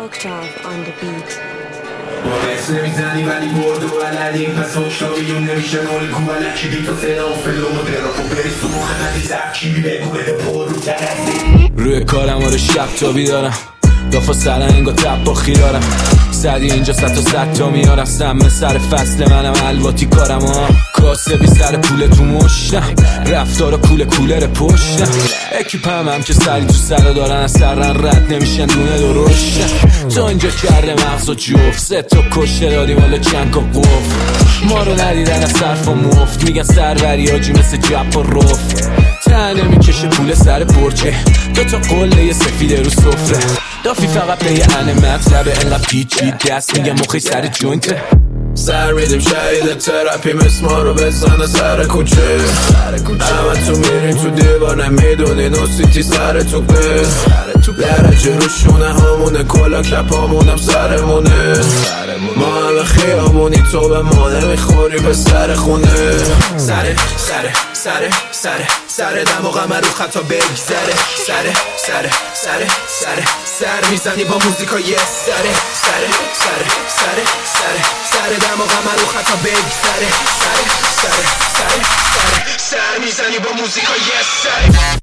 Octave on the beat. باعث نمیزنی ولی برد و بلدی پس هشتاویون نمیشه مالکو بلکی بی تو صدا و فلو و دراک و بریز تو مخ منی زبکی بگو بده پر رو ترزی روی کارم آره شب تا بیدارم دافا سرنگ و تب با خیارم سدی اینجا 100 تا میارم سمه سر فصل منم الواتی کارم ها کاسبی سر پول تو مشتم رفتار کولر پشتم اکیپم هم که سری تو سر دارن از سرن رد نمیشن دونه درشتم تو اینجا کرده مغز و جفت 3 تا کشته دادیم حالا چند کا قفل ما رو ندیدن از صرف و مفت میگن سروری آجی مثل جب و رفت تنه میکشه پول سر برچه 2 تا قله سفید رو سفره دافی فقط به یه انه مطلبه انقدر پیچی دست میگم مخی سر جوینته سر میدیم شهید تراپی مثل ما رو بزنه سر کوچه همه تو میریم تو دیوانه میدونی نوسیتی سر توپه درجه رو شونه همونه کلا کپ همونم سرمونه ما همه خیامونی تو به ما نمیخوری به سر خونه سر دماغم رو خطا بگذره سر میزنی با موزیکا یه سر دماغم رو خطا بگذره سر میزنی با موزیکا یه سر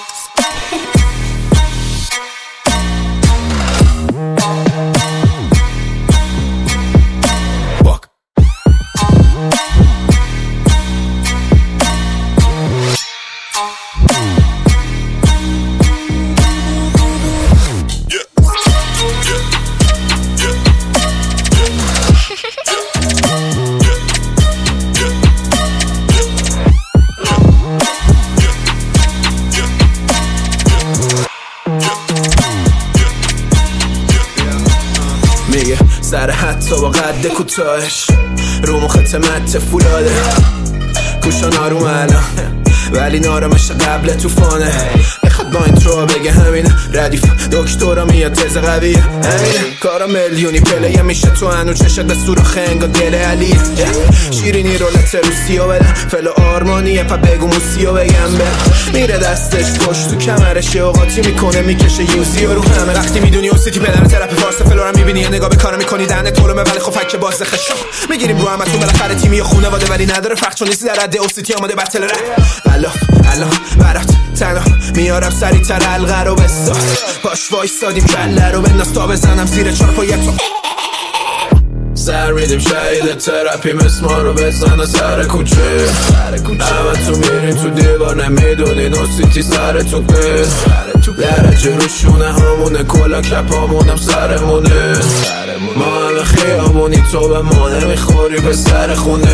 میگه سر حتی با قد کوتاهش رو مخت مت فولاده گوشا ناروم الان ولی نارمش قبل توفانه میخواد با اینترو بگه همینه ردیف دکترا میاد تز قویه همینه کارا میلیونی پلیه میشه تو هنو چشت به سوراخ انگا دل علیه شیرینی رولت روسیو بده فلو آرمانیه پا بگو موسیو بگم به میره دستش پشت تو کمرش اوقاتی میکنه میکشه یوزی رو همه وقتی میدونی اوسیتی پدر ترپ فارس فلو رو میبینی یه نگاه به کارا میکنی دهنت طولمه ولی خب فک باز خشم میگیریم رو همتون بالاخره تیمی خونواده ولی نداره فرق چون نیستی در حد اوسیتی آماده بتل رپ الان برات تنها میارم سری تر حلقه رو بساز باش وایستادیم کله رو بنداز تا بزنم زیر چارپایت رو سر میدیم شهید تراپی مثل ما رو بزنه سر کوچه همه تو میریم تو دیوانه میدونی نوسیتی سر توپه درجه رو شونه همونه کلا کپ همونم سرمونه ما همه خیامونی تو به ما نمیخوری به سر خونه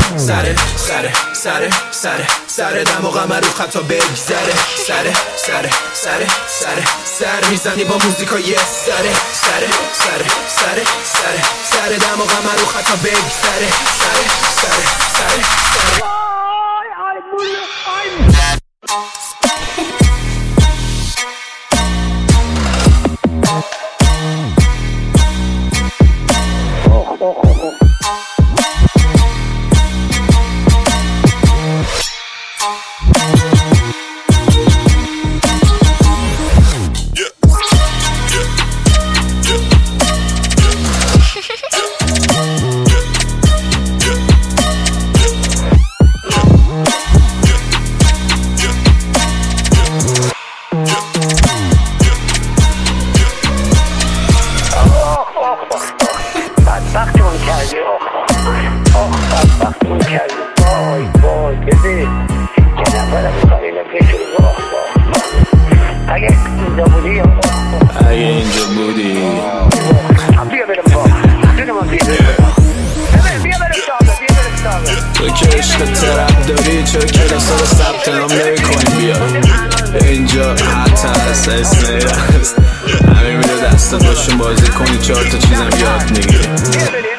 سر دماغم رو خطا بگذره سر میزنی با موزیکا یه سر دماغم رو خطا بگذره بدبختمون کردی بدبختمون کردی وای بده که نفرم میکنی نفیشون اگه اینجا بودی بیا برم با دونمان بیا برم شابه تو که عشق ترپ داری چرا کلاس رو ثبت نام نمی کنی بیا اینجا حتی هست اسمه هست همین میره دستت باشون بازی کنی 4 تا چیزم یاد میگیری